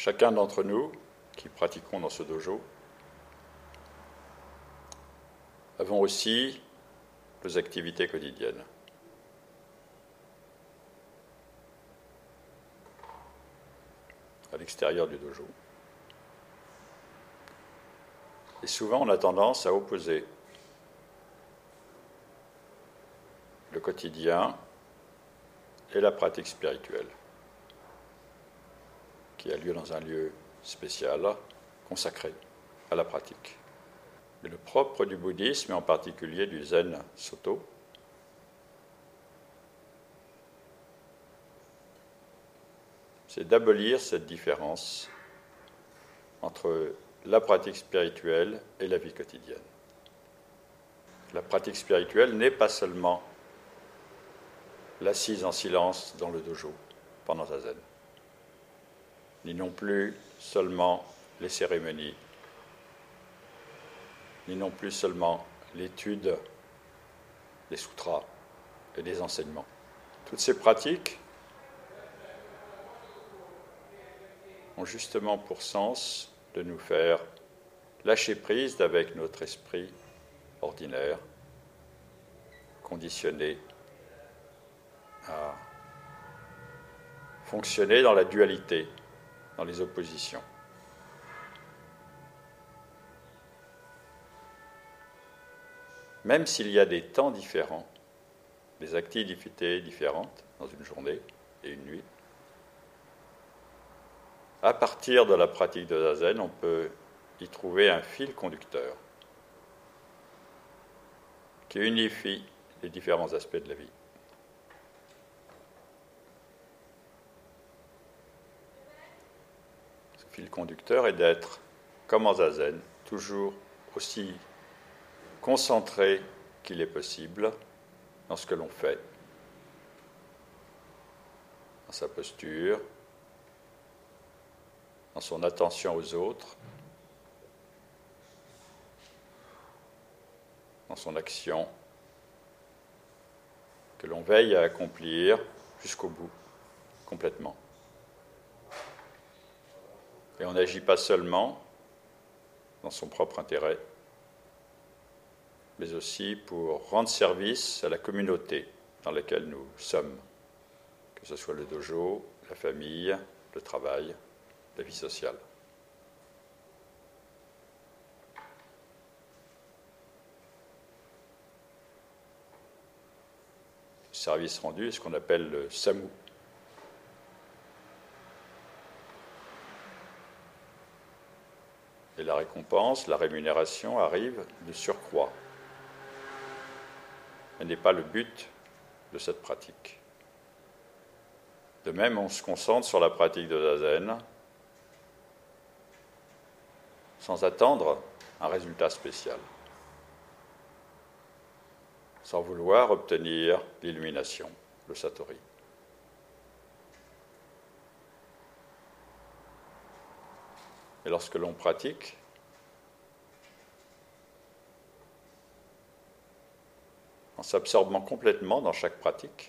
Chacun d'entre nous qui pratiquons dans ce dojo avons aussi nos activités quotidiennes. À l'extérieur du dojo. Et souvent, on a tendance à opposer le quotidien et la pratique spirituelle, qui a lieu dans un lieu spécial, consacré à la pratique. Mais le propre du bouddhisme, et en particulier du Zen Soto, c'est d'abolir cette différence entre la pratique spirituelle et la vie quotidienne. La pratique spirituelle n'est pas seulement l'assise en silence dans le dojo pendant zazen, ni non plus seulement les cérémonies, ni non plus seulement l'étude des sutras et des enseignements. Toutes ces pratiques ont justement pour sens de nous faire lâcher prise avec notre esprit ordinaire, conditionné à fonctionner dans la dualité, dans les oppositions. Même s'il y a des temps différents, des activités différentes dans une journée et une nuit, à partir de la pratique de zazen, on peut y trouver un fil conducteur qui unifie les différents aspects de la vie. Ce fil conducteur est d'être, comme en zazen, toujours aussi concentré qu'il est possible dans ce que l'on fait, dans sa posture, dans son attention aux autres, dans son action, que l'on veille à accomplir jusqu'au bout, complètement. Et on n'agit pas seulement dans son propre intérêt, mais aussi pour rendre service à la communauté dans laquelle nous sommes, que ce soit le dojo, la famille, le travail, la vie sociale. Le service rendu est ce qu'on appelle le samu. Et la récompense, la rémunération arrive de surcroît. Elle n'est pas le but de cette pratique. De même, on se concentre sur la pratique de zazen sans attendre un résultat spécial, sans vouloir obtenir l'illumination, le satori. Et lorsque l'on pratique, en s'absorbant complètement dans chaque pratique,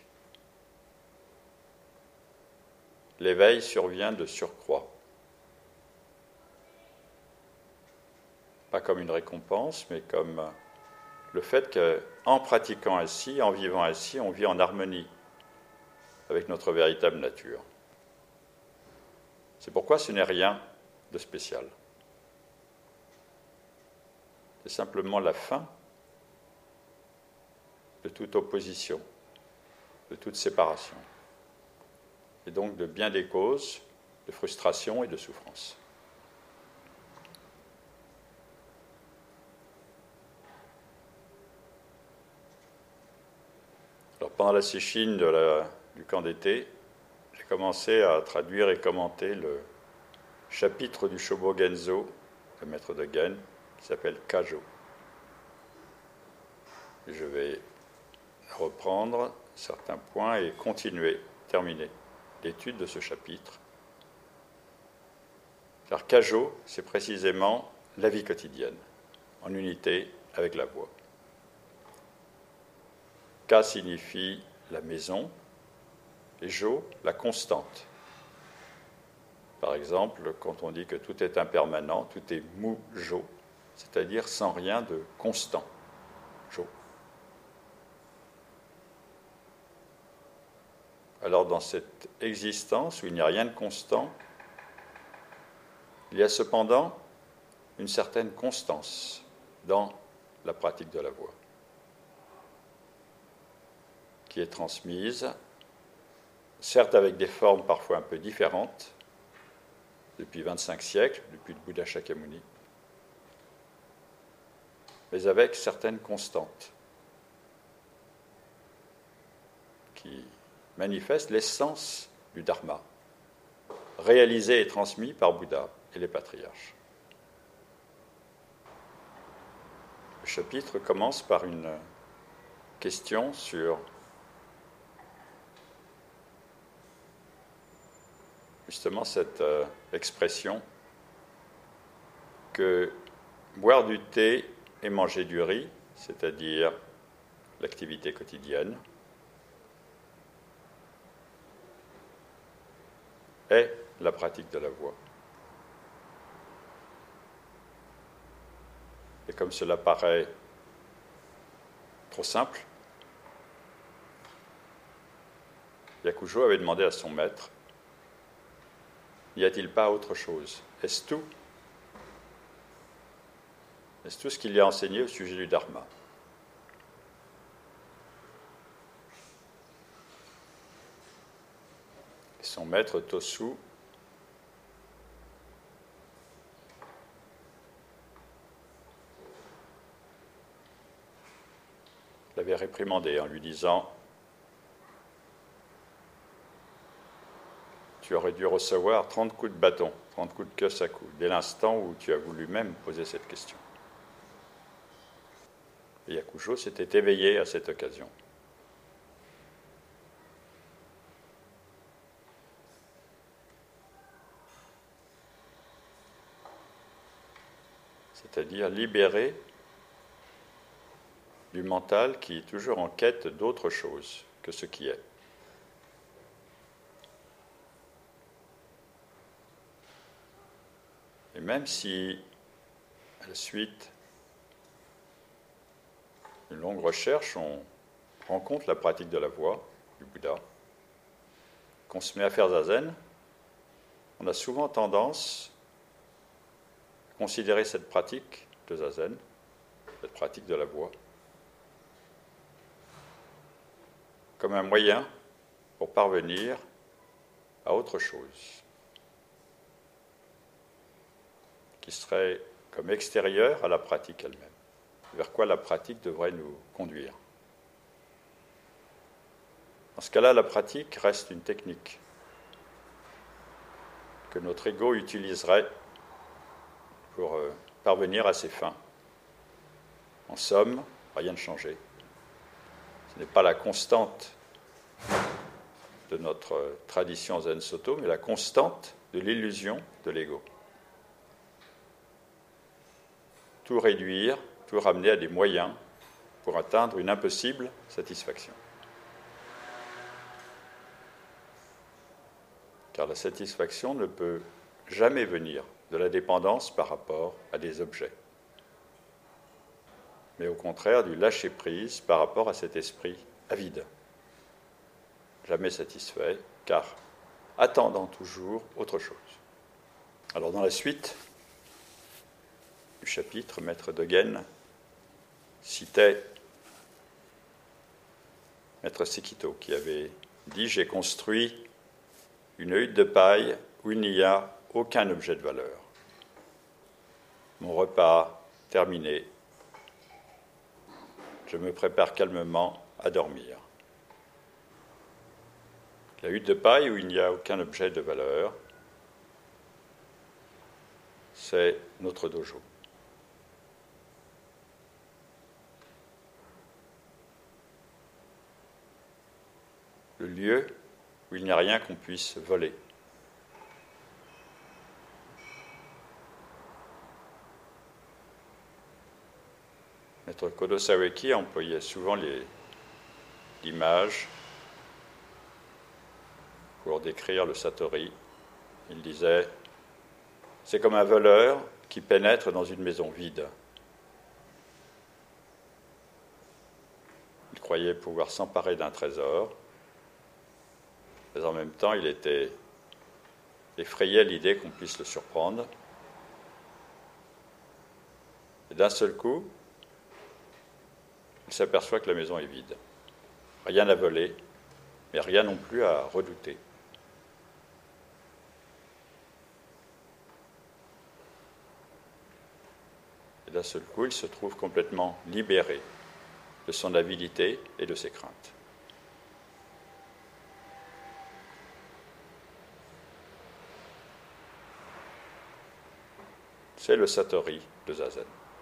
l'éveil survient de surcroît. Pas comme une récompense, mais comme le fait qu'en pratiquant ainsi, en vivant ainsi, on vit en harmonie avec notre véritable nature. C'est pourquoi ce n'est rien de spécial. C'est simplement la fin de toute opposition, de toute séparation, et donc de bien des causes de frustration et de souffrance. Alors, pendant la sesshin du camp d'été, j'ai commencé à traduire et commenter le chapitre du Shobogenzo, le maître de Gen, qui s'appelle Kajo. Je vais reprendre certains points et terminer l'étude de ce chapitre. Car Kajo, c'est précisément la vie quotidienne, en unité avec la voie. Ka signifie la maison, et Jo, la constante. Par exemple, quand on dit que tout est impermanent, tout est mou-jo, c'est-à-dire sans rien de constant. Jo. Alors dans cette existence où il n'y a rien de constant, il y a cependant une certaine constance dans la pratique de la voix, qui est transmise, certes avec des formes parfois un peu différentes, depuis 25 siècles, depuis le Bouddha Shakyamuni, mais avec certaines constantes qui manifestent l'essence du Dharma, réalisé et transmis par Bouddha et les patriarches. Le chapitre commence par une question sur justement cette expression que boire du thé et manger du riz, c'est-à-dire l'activité quotidienne, est la pratique de la voix. Et comme cela paraît trop simple, Yakujo avait demandé à son maître, n'y a-t-il pas autre chose? Est-ce tout? Est-ce tout ce qu'il y a enseigné au sujet du Dharma? Et son maître Tosu l'avait réprimandé en lui disant « Tu aurais dû recevoir 30 coups de bâton, 30 coups de kyosaku, dès l'instant où tu as voulu même poser cette question. » Et Yakujo s'était éveillé à cette occasion. C'est-à-dire libéré du mental qui est toujours en quête d'autre chose que ce qui est. Et même si, à la suite d'une longue recherche, on rencontre la pratique de la voix du Bouddha, qu'on se met à faire zazen, on a souvent tendance à considérer cette pratique de zazen, cette pratique de la voix, comme un moyen pour parvenir à autre chose, qui serait comme extérieur à la pratique elle-même, vers quoi la pratique devrait nous conduire. Dans ce cas-là, la pratique reste une technique que notre ego utiliserait pour parvenir à ses fins. En somme, rien ne changeait. Ce n'est pas la constante de notre tradition Zen Soto, mais la constante de l'illusion de l'ego. Tout réduire, tout ramener à des moyens pour atteindre une impossible satisfaction. Car la satisfaction ne peut jamais venir de la dépendance par rapport à des objets, mais au contraire du lâcher-prise par rapport à cet esprit avide, jamais satisfait, car attendant toujours autre chose. Alors dans la suite du chapitre, Maître Dogen citait Maître Sekito qui avait dit « J'ai construit une hutte de paille où il n'y a aucun objet de valeur. Mon repas terminé, je me prépare calmement à dormir. » La hutte de paille où il n'y a aucun objet de valeur, c'est notre dojo. Le lieu où il n'y a rien qu'on puisse voler. Maître Kodo Saweki employait souvent l'image pour décrire le satori Il disait, c'est comme un voleur qui pénètre dans une maison vide. Il croyait pouvoir s'emparer d'un trésor, mais en même temps, il était effrayé à l'idée qu'on puisse le surprendre. Et d'un seul coup, il s'aperçoit que la maison est vide. Rien à voler, mais rien non plus à redouter. Et d'un seul coup, il se trouve complètement libéré de son avidité et de ses craintes. C'est le Satori de Zazen.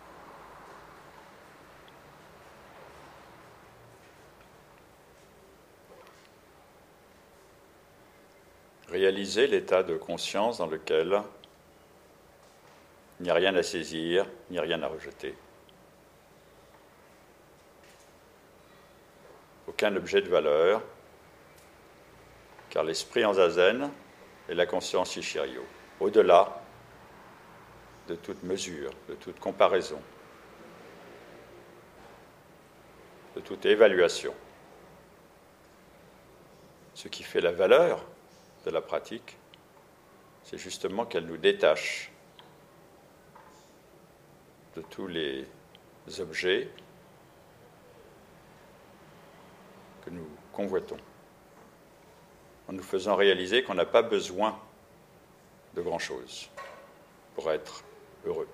Réaliser l'état de conscience dans lequel il n'y a rien à saisir, ni rien à rejeter. Aucun objet de valeur, car l'esprit en Zazen est la conscience Ichiryo, au-delà de toute mesure, de toute comparaison, de toute évaluation. Ce qui fait la valeur de la pratique, c'est justement qu'elle nous détache de tous les objets que nous convoitons, en nous faisant réaliser qu'on n'a pas besoin de grand-chose pour être heureux.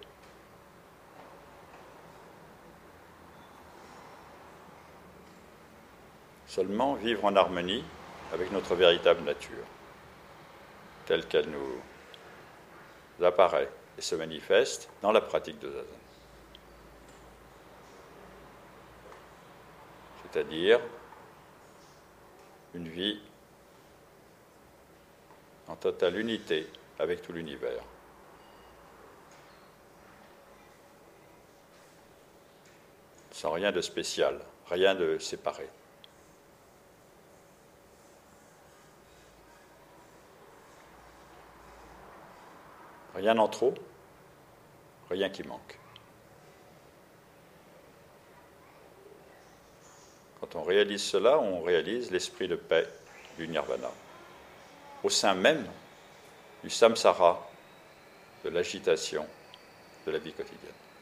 Seulement vivre en harmonie avec notre véritable nature, telle qu'elle nous apparaît et se manifeste dans la pratique de Zazen. C'est-à-dire une vie en totale unité avec tout l'univers. Sans rien de spécial, rien de séparé. Rien en trop, rien qui manque. Quand on réalise cela, on réalise l'esprit de paix du nirvana, au sein même du samsara, de l'agitation de la vie quotidienne.